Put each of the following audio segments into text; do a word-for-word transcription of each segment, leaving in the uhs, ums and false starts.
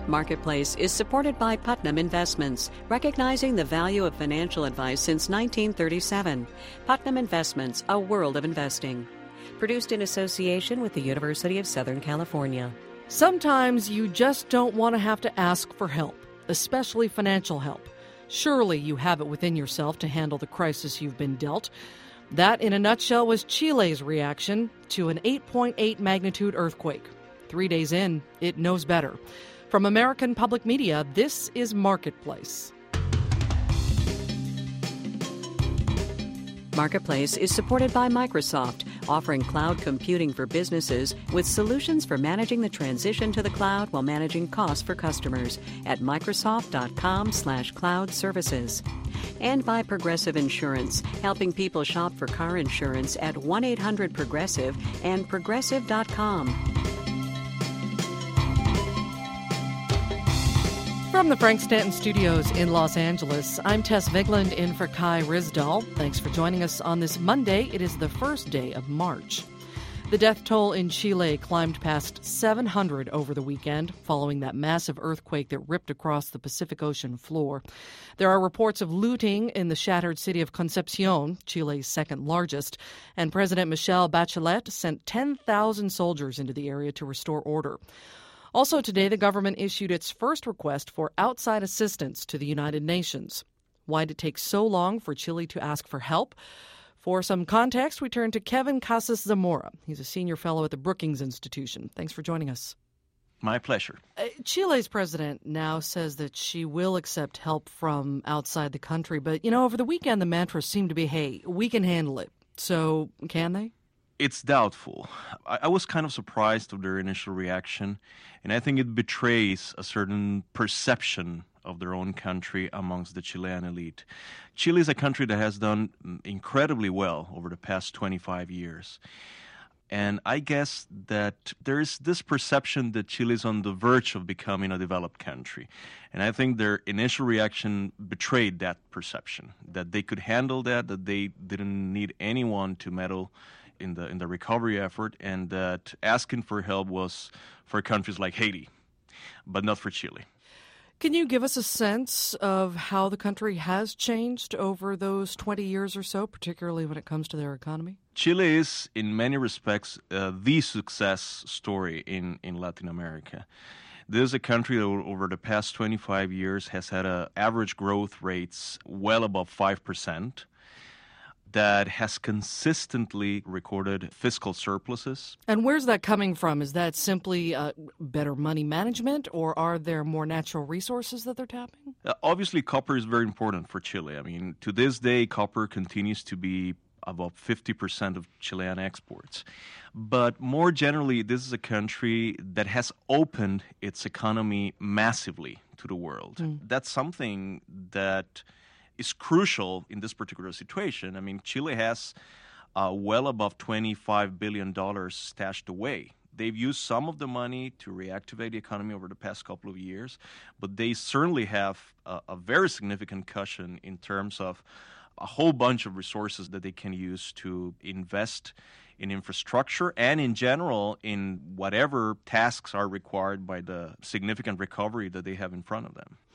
Marketplace is supported by Putnam Investments, recognizing the value of financial advice since nineteen thirty-seven. Putnam Investments, a world of investing. Produced in association with the University of Southern California. Sometimes you just don't want to have to ask for help, especially financial help. Surely you have it within yourself to handle the crisis you've been dealt. That, in a nutshell, was Chile's reaction to an eight point eight magnitude earthquake. Three days in, it knows better. From American Public Media, this is Marketplace. Marketplace is supported by Microsoft, offering cloud computing for businesses with solutions for managing the transition to the cloud while managing costs for customers at Microsoft.com slash cloud services. And by Progressive Insurance, helping people shop for car insurance at one eight hundred Progressive and Progressive dot com. From the Frank Stanton Studios in Los Angeles, I'm Tess Vigland in for Kai Rizdal. Thanks for joining us on this Monday. It is the first day of March. The death toll in Chile climbed past seven hundred over the weekend following that massive earthquake that ripped across the Pacific Ocean floor. There are reports of looting in the shattered city of Concepcion, Chile's second largest, and President Michelle Bachelet sent ten thousand soldiers into the area to restore order. Also today, the government issued its first request for outside assistance to the United Nations. Why did it take so long for Chile to ask for help? For some context, we turn to Kevin Casas Zamora. He's a senior fellow at the Brookings Institution. Thanks for joining us. My pleasure. Uh, Chile's president now says that she will accept help from outside the country. But, you know, over the weekend, the mantra seemed to be, hey, we can handle it. So can they? It's doubtful. I, I was kind of surprised of their initial reaction, and I think it betrays a certain perception of their own country amongst the Chilean elite. Chile is a country that has done incredibly well over the past twenty-five years. And I guess that there is this perception that Chile is on the verge of becoming a developed country. And I think their initial reaction betrayed that perception, that they could handle that, that they didn't need anyone to meddle in the in the recovery effort, and that asking for help was for countries like Haiti, but not for Chile. Can you give us a sense of how the country has changed over those twenty years or so, particularly when it comes to their economy? Chile is, in many respects, uh, the success story in, in Latin America. This is a country that over the past twenty-five years has had a average growth rates well above five percent. That has consistently recorded fiscal surpluses. And where's that coming from? Is that simply uh, better money management, or are there more natural resources that they're tapping? Uh, obviously, copper is very important for Chile. I mean, to this day, copper continues to be about fifty percent of Chilean exports. But more generally, this is a country that has opened its economy massively to the world. Mm. That's something that is crucial in this particular situation. I mean, Chile has uh, well above twenty-five billion dollars stashed away. They've used some of the money to reactivate the economy over the past couple of years, but they certainly have a, a very significant cushion in terms of a whole bunch of resources that they can use to invest in infrastructure and in general in whatever tasks are required by the significant recovery that they have in front of them.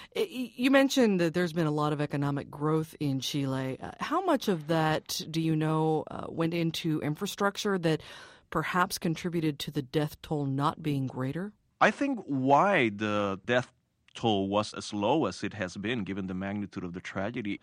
You mentioned that there's been a lot of economic growth in Chile. Uh, how much of that, do you know, uh, went into infrastructure that perhaps contributed to the death toll not being greater? I think why the death toll was as low as it has been, given the magnitude of the tragedy,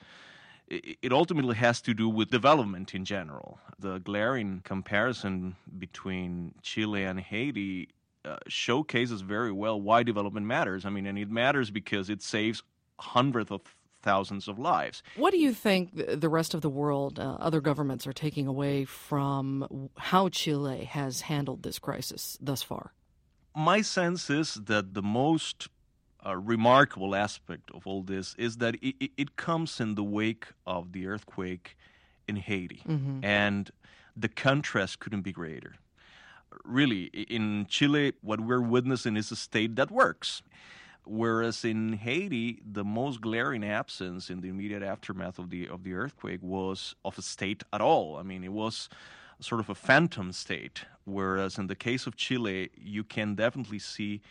it ultimately has to do with development in general. The glaring comparison between Chile and Haiti Uh, showcases very well why development matters. I mean, and it matters because it saves hundreds of thousands of lives. What do you think the rest of the world, uh, other governments, are taking away from how Chile has handled this crisis thus far? My sense is that the most uh, remarkable aspect of all this is that it, it comes in the wake of the earthquake in Haiti. Mm-hmm. And the contrast couldn't be greater. Really, in Chile, what we're witnessing is a state that works. Whereas in Haiti, the most glaring absence in the immediate aftermath of the of the earthquake was of a state at all. I mean, it was sort of a phantom state. Whereas in the case of Chile, you can definitely see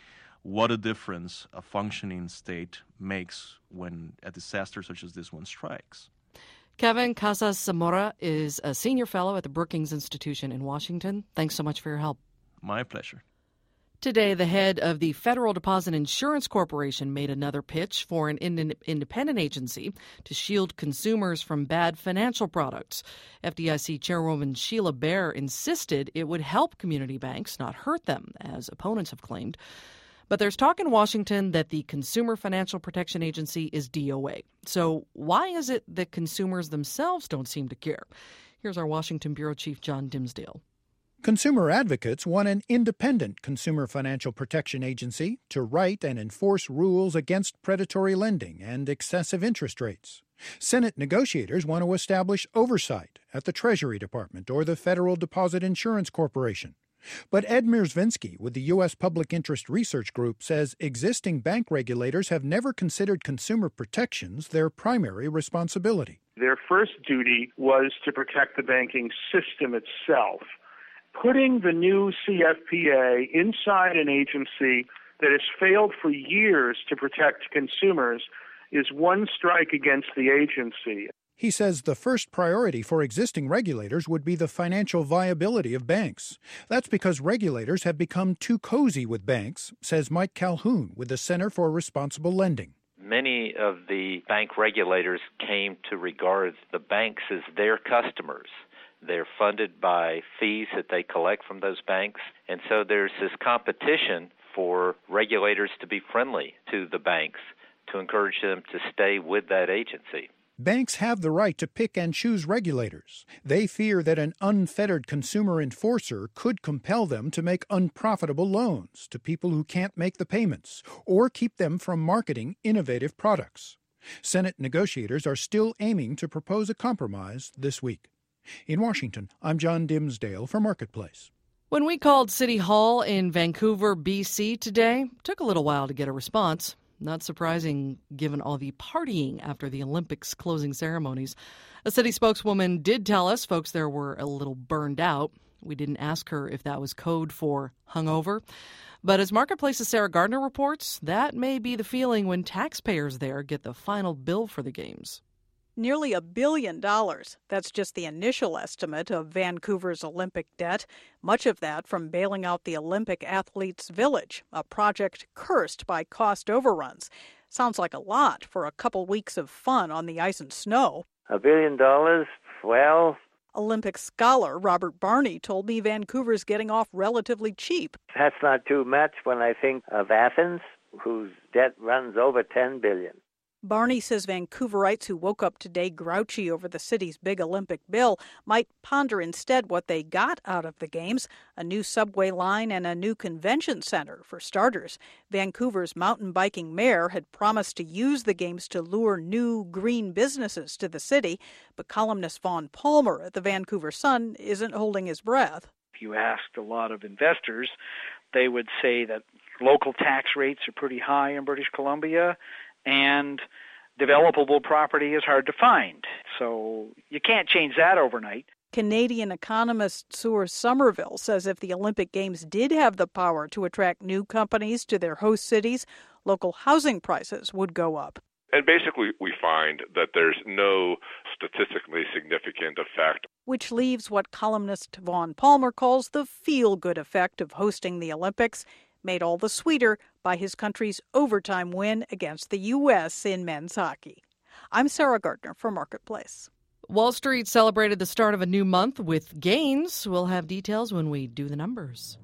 what a difference a functioning state makes when a disaster such as this one strikes. Kevin Casas Zamora is a senior fellow at the Brookings Institution in Washington. Thanks so much for your help. My pleasure. Today, the head of the Federal Deposit Insurance Corporation made another pitch for an ind- independent agency to shield consumers from bad financial products. F D I C Chairwoman Sheila Bair insisted it would help community banks, not hurt them, as opponents have claimed. But there's talk in Washington that the Consumer Financial Protection Agency is D O A. So why is it that consumers themselves don't seem to care? Here's our Washington Bureau Chief John Dimsdale. Consumer advocates want an independent Consumer Financial Protection Agency to write and enforce rules against predatory lending and excessive interest rates. Senate negotiators want to establish oversight at the Treasury Department or the Federal Deposit Insurance Corporation. But Ed Mierzwinski with the U S Public Interest Research Group says existing bank regulators have never considered consumer protections their primary responsibility. Their first duty was to protect the banking system itself. Putting the new C F P A inside an agency that has failed for years to protect consumers is one strike against the agency. He says the first priority for existing regulators would be the financial viability of banks. That's because regulators have become too cozy with banks, says Mike Calhoun with the Center for Responsible Lending. Many of the bank regulators came to regard the banks as their customers. They're funded by fees that they collect from those banks, and so there's this competition for regulators to be friendly to the banks, to encourage them to stay with that agency. Banks have the right to pick and choose regulators. They fear that an unfettered consumer enforcer could compel them to make unprofitable loans to people who can't make the payments or keep them from marketing innovative products. Senate negotiators are still aiming to propose a compromise this week. In Washington, I'm John Dimsdale for Marketplace. When we called City Hall in Vancouver, B C today, it took a little while to get a response. Not surprising, given all the partying after the Olympics closing ceremonies. A city spokeswoman did tell us folks there were a little burned out. We didn't ask her if that was code for hungover. But as Marketplace's Sarah Gardner reports, that may be the feeling when taxpayers there get the final bill for the games. Nearly a billion dollars. That's just the initial estimate of Vancouver's Olympic debt, much of that from bailing out the Olympic Athletes' Village, a project cursed by cost overruns. Sounds like a lot for a couple weeks of fun on the ice and snow. A billion dollars? Well... Olympic scholar Robert Barney told me Vancouver's getting off relatively cheap. That's not too much when I think of Athens, whose debt runs over ten billion dollars. Barney says Vancouverites who woke up today grouchy over the city's big Olympic bill might ponder instead what they got out of the games, a new subway line and a new convention center, for starters. Vancouver's mountain biking mayor had promised to use the games to lure new green businesses to the city, but columnist Vaughn Palmer at the Vancouver Sun isn't holding his breath. If you asked a lot of investors, they would say that local tax rates are pretty high in British Columbia, and developable property is hard to find. So you can't change that overnight. Canadian economist Sour Somerville says if the Olympic Games did have the power to attract new companies to their host cities, local housing prices would go up. And basically we find that there's no statistically significant effect. Which leaves what columnist Vaughn Palmer calls the feel-good effect of hosting the Olympics, made all the sweeter by his country's overtime win against the U S in men's hockey. I'm Sarah Gardner for Marketplace. Wall Street celebrated the start of a new month with gains. We'll have details when we do the numbers.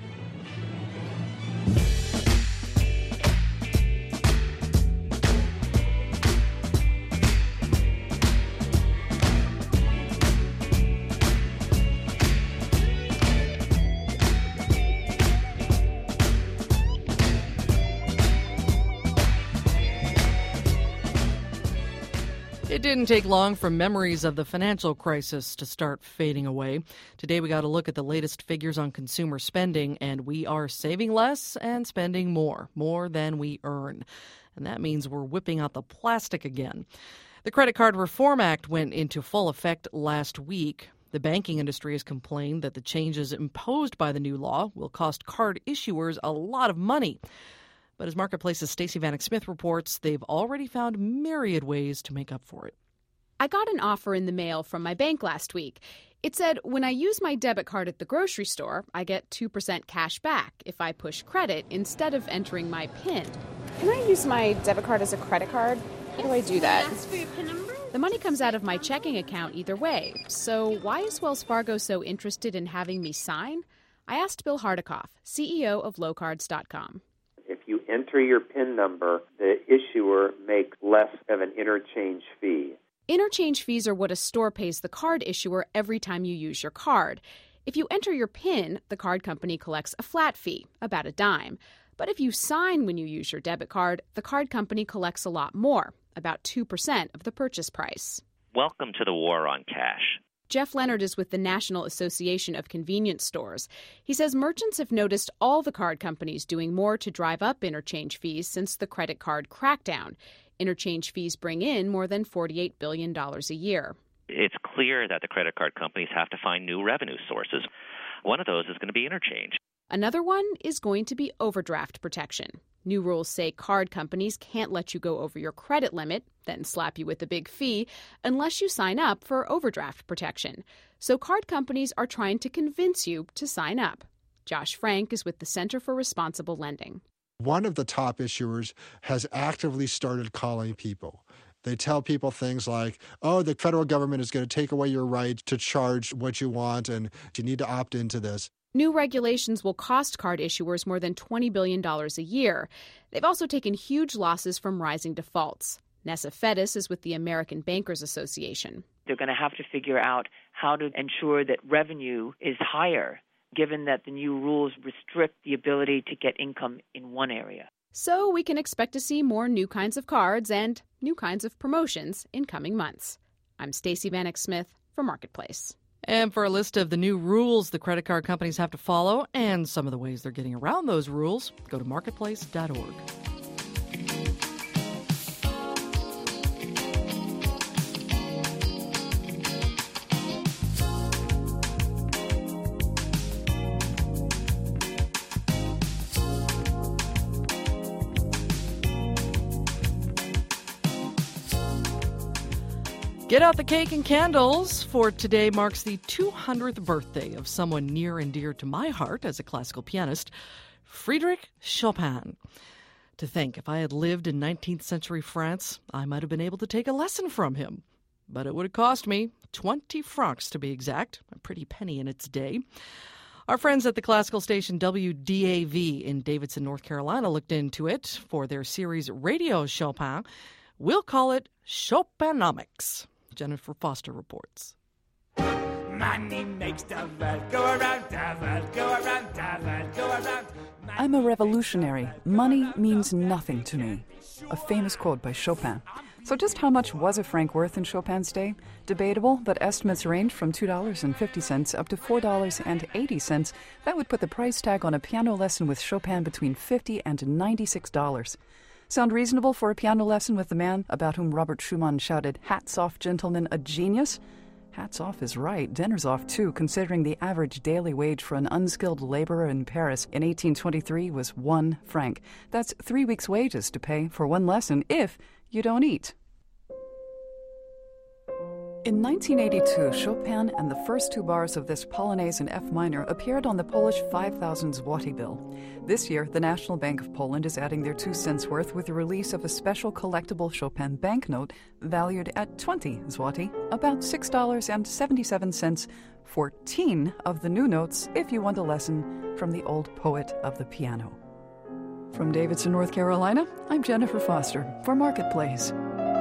It didn't take long for memories of the financial crisis to start fading away. Today we got a look at the latest figures on consumer spending, and we are saving less and spending more, more than we earn. And that means we're whipping out the plastic again. The Credit Card Reform Act went into full effect last week. The banking industry has complained that the changes imposed by the new law will cost card issuers a lot of money. But as Marketplace's Stacey Vanek Smith reports, they've already found myriad ways to make up for it. I got an offer in the mail from my bank last week. It said when I use my debit card at the grocery store, I get two percent cash back if I push credit instead of entering my PIN. Can I use my debit card as a credit card? How do I do that? Ask for your PIN number? The money comes out of my checking account either way. So why is Wells Fargo so interested in having me sign? I asked Bill Hardikoff, C E O of low cards dot com. If you enter your PIN number, the issuer makes less of an interchange fee. Interchange fees are what a store pays the card issuer every time you use your card. If you enter your PIN, the card company collects a flat fee, about a dime. But if you sign when you use your debit card, the card company collects a lot more, about two percent of the purchase price. Welcome to the war on cash. Jeff Leonard is with the National Association of Convenience Stores. He says merchants have noticed all the card companies doing more to drive up interchange fees since the credit card crackdown. Interchange fees bring in more than forty-eight billion dollars a year. It's clear that the credit card companies have to find new revenue sources. One of those is going to be interchange. Another one is going to be overdraft protection. New rules say card companies can't let you go over your credit limit, then slap you with a big fee, unless you sign up for overdraft protection. So card companies are trying to convince you to sign up. Josh Frank is with the Center for Responsible Lending. One of the top issuers has actively started calling people. They tell people things like, oh, the federal government is going to take away your right to charge what you want, and you need to opt into this. New regulations will cost card issuers more than twenty billion dollars a year. They've also taken huge losses from rising defaults. Nessa Fettis is with the American Bankers Association. They're going to have to figure out how to ensure that revenue is higher, given that the new rules restrict the ability to get income in one area. So we can expect to see more new kinds of cards and new kinds of promotions in coming months. I'm Stacey Vanek Smith for Marketplace. And for a list of the new rules the credit card companies have to follow and some of the ways they're getting around those rules, go to marketplace dot org. Get out the cake and candles, for today marks the two hundredth birthday of someone near and dear to my heart as a classical pianist, Frédéric Chopin. To think, if I had lived in nineteenth century France, I might have been able to take a lesson from him. But it would have cost me twenty francs to be exact, a pretty penny in its day. Our friends at the classical station W D A V in Davidson, North Carolina looked into it for their series Radio Chopin. We'll call it Chopinomics. Jennifer Foster reports. Money makes the world go around, the world go around, the world go around. I'm a revolutionary. Money means nothing to me. A famous quote by Chopin. So just how much was a franc worth in Chopin's day? Debatable, but estimates range from two dollars and fifty cents up to four dollars and eighty cents. That would put the price tag on a piano lesson with Chopin between fifty dollars and ninety-six dollars. Sound reasonable for a piano lesson with the man about whom Robert Schumann shouted, "Hats off, gentlemen, a genius"? Hats off is right. Dinner's off, too, considering the average daily wage for an unskilled laborer in Paris in eighteen twenty-three was one franc. That's three weeks' wages to pay for one lesson if you don't eat. In nineteen eighty-two, Chopin and the first two bars of this Polonaise in F minor appeared on the Polish five thousand zloty bill. This year, the National Bank of Poland is adding their two cents worth with the release of a special collectible Chopin banknote valued at twenty zloty, about six dollars and seventy-seven cents, fourteen of the new notes if you want a lesson from the old poet of the piano. From Davidson, North Carolina, I'm Jennifer Foster for Marketplace.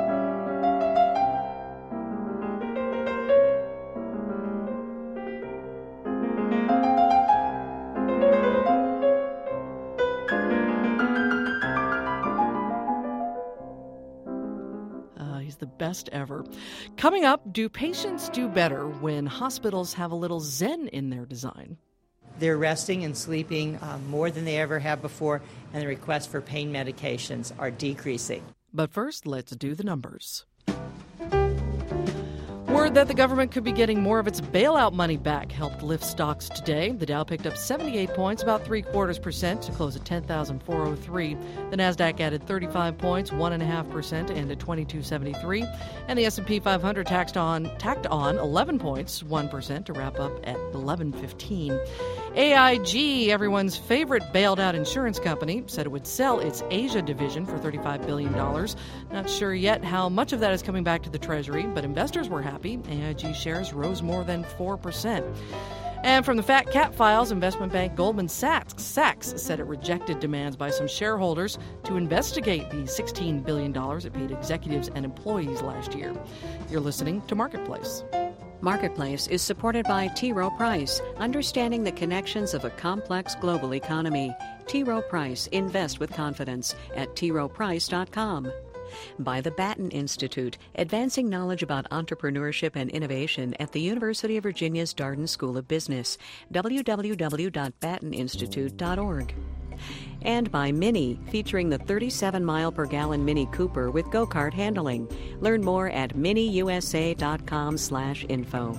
The best ever. Coming up, do patients do better when hospitals have a little zen in their design? They're resting and sleeping um, more than they ever have before, and the requests for pain medications are decreasing. But first, let's do the numbers. Word that the government could be getting more of its bailout money back helped lift stocks today. The Dow picked up seventy-eight points, about three quarters percent, to close at ten thousand four hundred three. The Nasdaq added thirty-five points, one and a half percent, and at twenty-two seventy-three. And the S and P five hundred tacked on tacked on eleven points, one percent, to wrap up at eleven fifteen. A I G, everyone's favorite bailed-out insurance company, said it would sell its Asia division for thirty-five billion dollars. Not sure yet how much of that is coming back to the Treasury, but investors were happy. A I G shares rose more than four percent. And from the Fat Cat files, investment bank Goldman Sachs, Sachs said it rejected demands by some shareholders to investigate the sixteen billion dollars it paid executives and employees last year. You're listening to Marketplace. Marketplace is supported by T. Rowe Price, understanding the connections of a complex global economy. T. Rowe Price, invest with confidence at t rowe price dot com. By the Batten Institute, advancing knowledge about entrepreneurship and innovation at the University of Virginia's Darden School of Business, w w w dot batten institute dot org. And by Mini, featuring the thirty-seven mile per gallon Mini Cooper with go-kart handling. Learn more at mini u s a dot com slash info.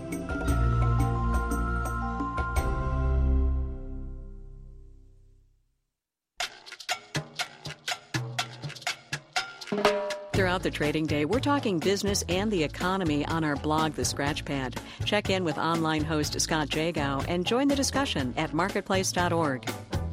Throughout the trading day, we're talking business and the economy on our blog, The Scratchpad. Check in with online host Scott Jagow and join the discussion at marketplace dot org.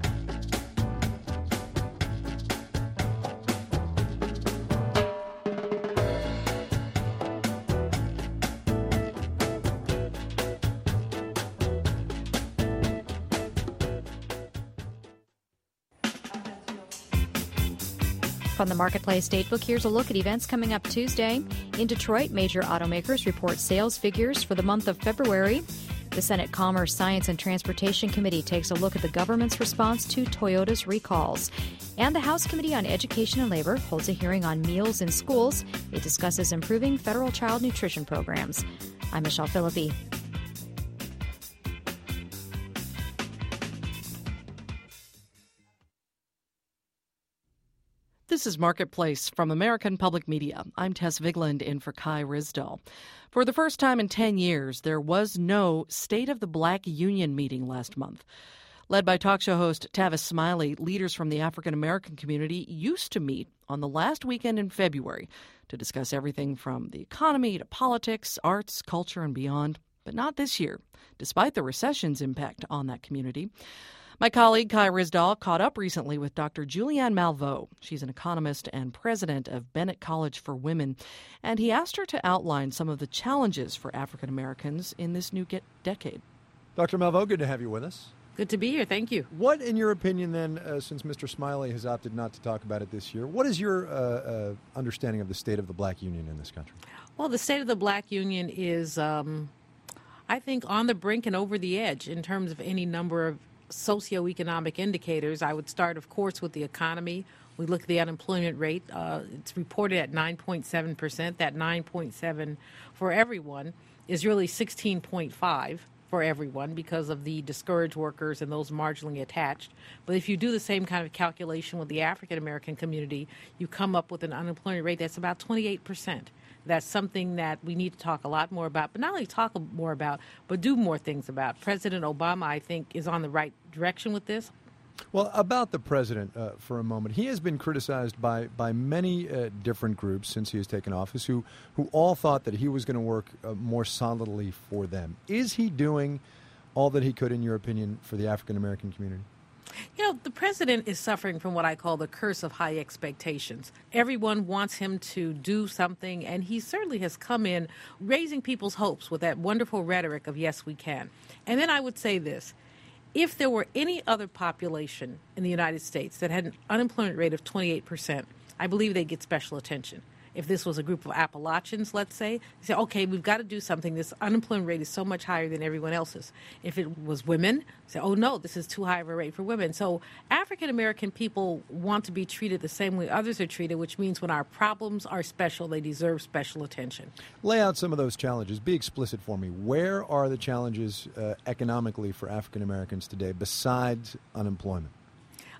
From the Marketplace Datebook, here's a look at events coming up Tuesday. In Detroit, major automakers report sales figures for the month of February. The Senate Commerce, Science, and Transportation Committee takes a look at the government's response to Toyota's recalls. And the House Committee on Education and Labor holds a hearing on meals in schools. It discusses improving federal child nutrition programs. I'm Michelle Philippi. This is Marketplace from American Public Media. I'm Tess Vigland in for Kai Risdall. For the first time in ten years, there was no State of the Black Union meeting last month. Led by talk show host Tavis Smiley, leaders from the African American community used to meet on the last weekend in February to discuss everything from the economy to politics, arts, culture, and beyond. But not this year, despite the recession's impact on that community. My colleague Kai Risdall caught up recently with Doctor Julianne Malveaux. She's an economist and president of Bennett College for Women, and he asked her to outline some of the challenges for African Americans in this new get- decade. Doctor Malveaux, good to have you with us. Good to be here. Thank you. What, in your opinion, then, uh, since Mister Smiley has opted not to talk about it this year, what is your uh, uh, understanding of the state of the black union in this country? Well, the state of the black union is, um, I think, on the brink and over the edge in terms of any number of socioeconomic indicators. I would start, of course, with the economy. We look at the unemployment rate. Uh, it's reported at nine point seven percent. That nine point seven for everyone is really sixteen point five for everyone because of the discouraged workers and those marginally attached. But if you do the same kind of calculation with the African American community, you come up with an unemployment rate that's about twenty-eight percent. That's something that we need to talk a lot more about, but not only talk more about, but do more things about. President Obama, I think, is on the right direction with this. Well, about the president uh, for a moment, he has been criticized by, by many uh, different groups since he has taken office who, who all thought that he was going to work uh, more solidly for them. Is he doing all that he could, in your opinion, for the African American community? You know, the president is suffering from what I call the curse of high expectations. Everyone wants him to do something, and he certainly has come in raising people's hopes with that wonderful rhetoric of yes, we can. And then I would say this. If there were any other population in the United States that had an unemployment rate of twenty-eight percent, I believe they'd get special attention. If this was a group of Appalachians, let's say, they say, okay, we've got to do something. This unemployment rate is so much higher than everyone else's. If it was women, say, oh, no, this is too high of a rate for women. So African-American people want to be treated the same way others are treated, which means when our problems are special, they deserve special attention. Lay out some of those challenges. Be explicit for me. Where are the challenges uh, economically for African-Americans today besides unemployment?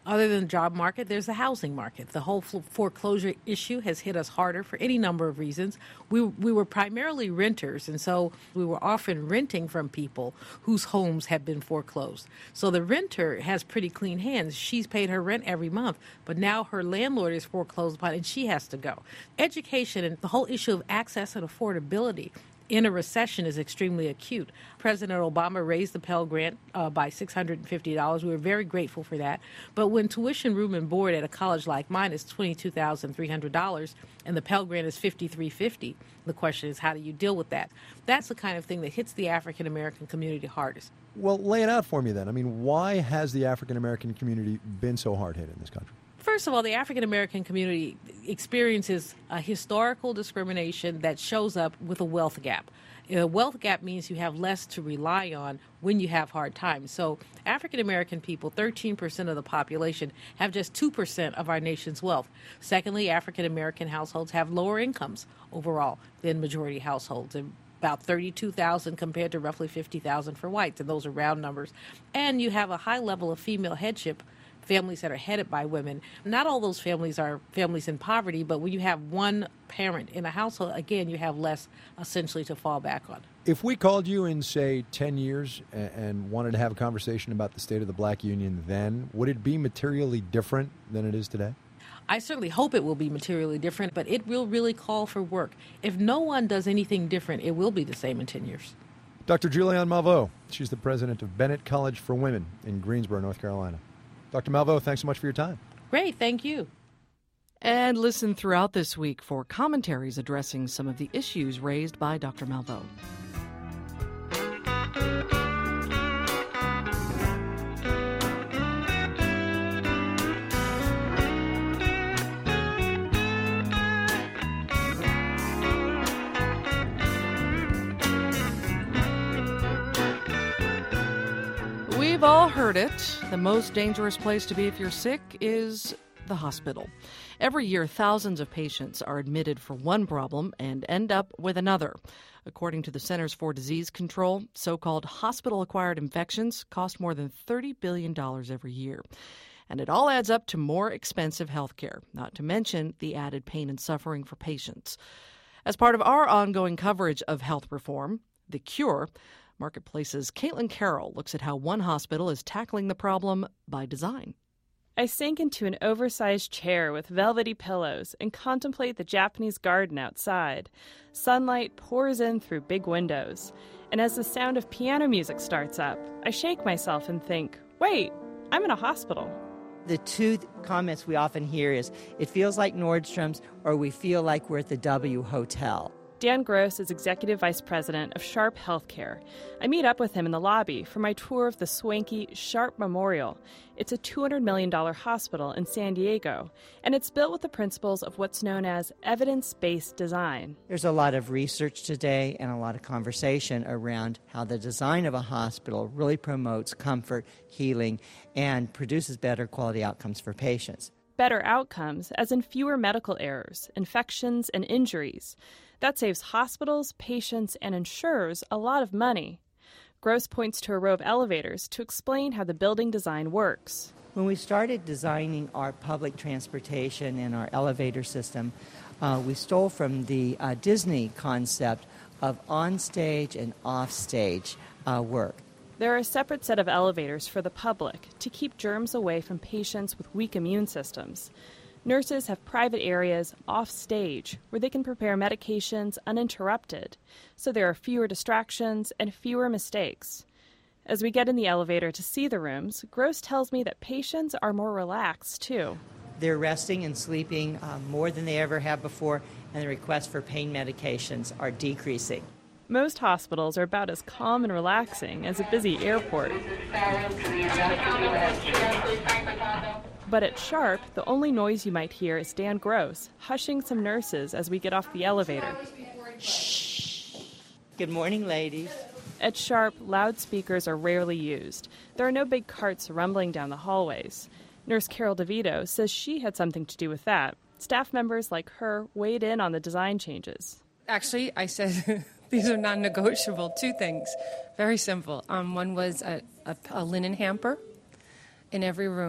Other than the job market, there's the housing market. The whole foreclosure issue has hit us harder for any number of reasons. We we were primarily renters, and so we were often renting from people whose homes have been foreclosed. So the renter has pretty clean hands. She's paid her rent every month, but now her landlord is foreclosed upon, and she has to go. Education and the whole issue of access and affordability in a recession is extremely acute. President Obama raised the Pell Grant uh, by six hundred fifty dollars. We were very grateful for that. But when tuition, room, and board at a college like mine is twenty-two thousand three hundred dollars and the Pell Grant is fifty-three fifty, the question is, how do you deal with that? That's the kind of thing that hits the African American community hardest. Well, lay it out for me then. I mean, why has the African American community been so hard hit in this country? First of all, the African American community experiences a historical discrimination that shows up with a wealth gap. A wealth gap means you have less to rely on when you have hard times. So African American people, thirteen percent of the population, have just two percent of our nation's wealth. Secondly, African American households have lower incomes overall than majority households, and about thirty-two thousand compared to roughly fifty thousand for whites, and those are round numbers. And you have a high level of female headship, families that are headed by women. Not all those families are families in poverty, but when you have one parent in a household, again, you have less essentially to fall back on. If we called you in, say, ten years and, and wanted to have a conversation about the state of the black union then, would it be materially different than it is today? I certainly hope it will be materially different, but it will really call for work. If no one does anything different, it will be the same in ten years. Doctor Julianne Malveaux, she's the president of Bennett College for Women in Greensboro, North Carolina. Doctor Malveaux, thanks so much for your time. Great, thank you. And listen throughout this week for commentaries addressing some of the issues raised by Doctor Malveaux. We've all heard it. The most dangerous place to be if you're sick is the hospital. Every year, thousands of patients are admitted for one problem and end up with another. According to the Centers for Disease Control, so-called hospital-acquired infections cost more than thirty billion dollars every year. And it all adds up to more expensive health care, not to mention the added pain and suffering for patients. As part of our ongoing coverage of health reform, The Cure, Marketplace's Caitlin Carroll looks at how one hospital is tackling the problem by design. I sink into an oversized chair with velvety pillows and contemplate the Japanese garden outside. Sunlight pours in through big windows. And as the sound of piano music starts up, I shake myself and think, wait, I'm in a hospital. The two comments we often hear is, it feels like Nordstrom's, or we feel like we're at the W Hotel. Dan Gross is Executive Vice President of Sharp Healthcare. I meet up with him in the lobby for my tour of the swanky Sharp Memorial. It's a two hundred million dollars hospital in San Diego, and it's built with the principles of what's known as evidence-based design. There's a lot of research today and a lot of conversation around how the design of a hospital really promotes comfort, healing, and produces better quality outcomes for patients. Better outcomes, as in fewer medical errors, infections, and injuries. That saves hospitals, patients, and insurers a lot of money. Gross points to a row of elevators to explain how the building design works. When we started designing our public transportation and our elevator system, uh, we stole from the uh, Disney concept of on-stage and off-stage uh, work. There are a separate set of elevators for the public to keep germs away from patients with weak immune systems. Nurses have private areas off stage where they can prepare medications uninterrupted, so there are fewer distractions and fewer mistakes. As we get in the elevator to see the rooms, Gross tells me that patients are more relaxed, too. They're resting and sleeping uh, more than they ever have before, and the requests for pain medications are decreasing. Most hospitals are about as calm and relaxing as a busy airport. But at Sharp, the only noise you might hear is Dan Gross hushing some nurses as we get off the elevator. Shh. Good morning, ladies. At Sharp, loudspeakers are rarely used. There are no big carts rumbling down the hallways. Nurse Carol DeVito says she had something to do with that. Staff members like her weighed in on the design changes. Actually, I said these are non-negotiable. Two things. Very simple. Um, one was a, a, a linen hamper in every room.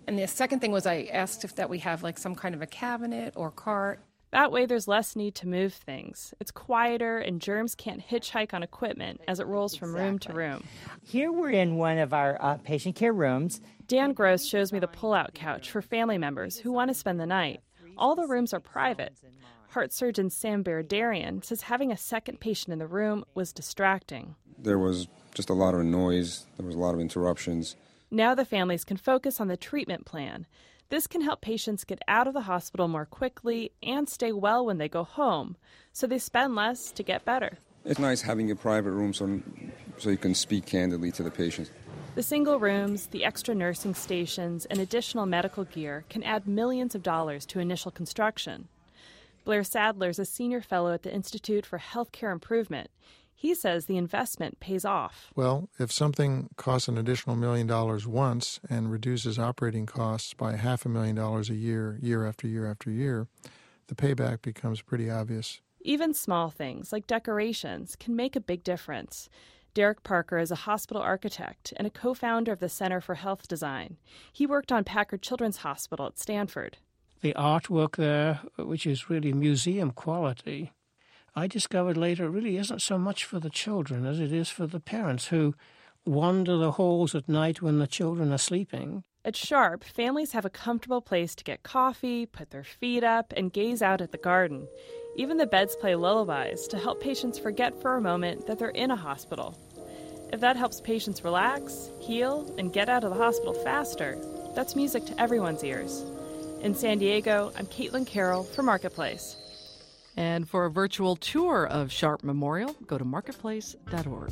And the second thing was I asked if that we have like some kind of a cabinet or cart. That way there's less need to move things. It's quieter and germs can't hitchhike on equipment as it rolls from exactly. room to room. Here we're in one of our uh, patient care rooms. Dan Gross shows me the pull-out couch for family members who want to spend the night. All the rooms are private. Heart surgeon Sam Baradarian says having a second patient in the room was distracting. There was just a lot of noise. There was a lot of interruptions. Now the families can focus on the treatment plan. This can help patients get out of the hospital more quickly and stay well when they go home, so they spend less to get better. It's nice having a private room so, so you can speak candidly to the patients. The single rooms, the extra nursing stations, and additional medical gear can add millions of dollars to initial construction. Blair Sadler is a senior fellow at the Institute for Healthcare Improvement. He says the investment pays off. Well, if something costs an additional million dollars once and reduces operating costs by half a million dollars a year, year after year after year, the payback becomes pretty obvious. Even small things like decorations can make a big difference. Derek Parker is a hospital architect and a co-founder of the Center for Health Design. He worked on Packard Children's Hospital at Stanford. The artwork there, which is really museum quality, I discovered later it really isn't so much for the children as it is for the parents who wander the halls at night when the children are sleeping. At Sharp, families have a comfortable place to get coffee, put their feet up, and gaze out at the garden. Even the beds play lullabies to help patients forget for a moment that they're in a hospital. If that helps patients relax, heal, and get out of the hospital faster, that's music to everyone's ears. In San Diego, I'm Caitlin Carroll for Marketplace. And for a virtual tour of Sharp Memorial, go to marketplace dot org.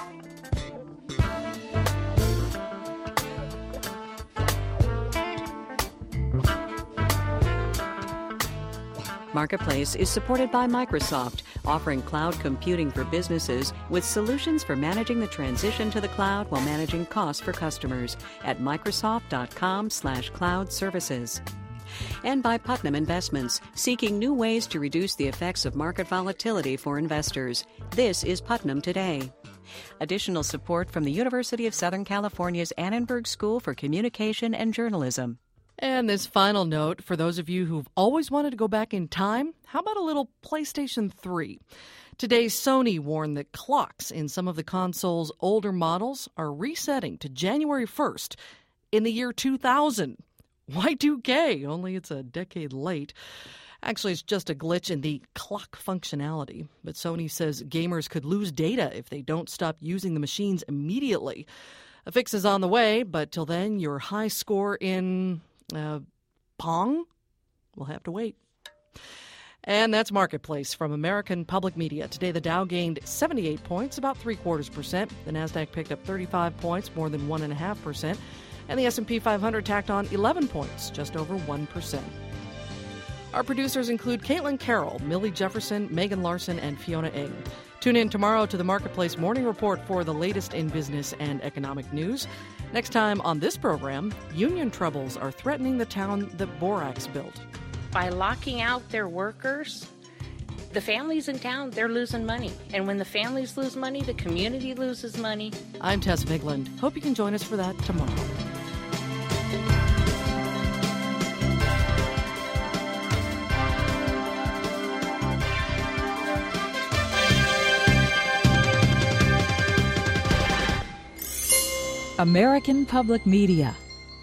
Marketplace is supported by Microsoft, offering cloud computing for businesses with solutions for managing the transition to the cloud while managing costs for customers at microsoft dot com slash cloud services. And by Putnam Investments, seeking new ways to reduce the effects of market volatility for investors. This is Putnam Today. Additional support from the University of Southern California's Annenberg School for Communication and Journalism. And this final note, for those of you who've always wanted to go back in time, how about a little PlayStation three? Today, Sony warned that clocks in some of the console's older models are resetting to January first in the year two thousand. Y two K, only it's a decade late. Actually, it's just a glitch in the clock functionality. But Sony says gamers could lose data if they don't stop using the machines immediately. A fix is on the way, but till then, your high score in uh, Pong will have to wait. And that's Marketplace from American Public Media. Today, the Dow gained seventy-eight points, about three quarters percent. The Nasdaq picked up thirty-five points, more than one and a half percent. And the S and P five hundred tacked on eleven points, just over one percent. Our producers include Caitlin Carroll, Millie Jefferson, Megan Larson, and Fiona Ng. Tune in tomorrow to the Marketplace Morning Report for the latest in business and economic news. Next time on this program, union troubles are threatening the town that Borax built. By locking out their workers, the families in town, they're losing money. And when the families lose money, the community loses money. I'm Tess Vigland. Hope you can join us for that tomorrow. American Public Media.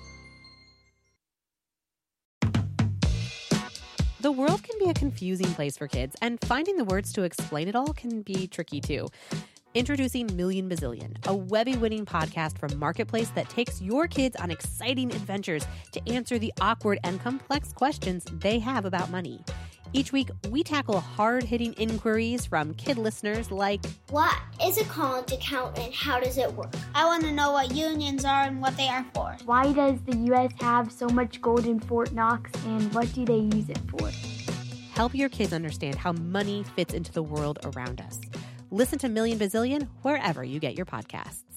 The world can be a confusing place for kids, and finding the words to explain it all can be tricky too. Introducing Million Bazillion, a Webby-winning podcast from Marketplace that takes your kids on exciting adventures to answer the awkward and complex questions they have about money. Each week, we tackle hard-hitting inquiries from kid listeners like, what is a college account and how does it work? I want to know what unions are and what they are for. Why does the U S have so much gold in Fort Knox and what do they use it for? Help your kids understand how money fits into the world around us. Listen to Million Bazillion wherever you get your podcasts.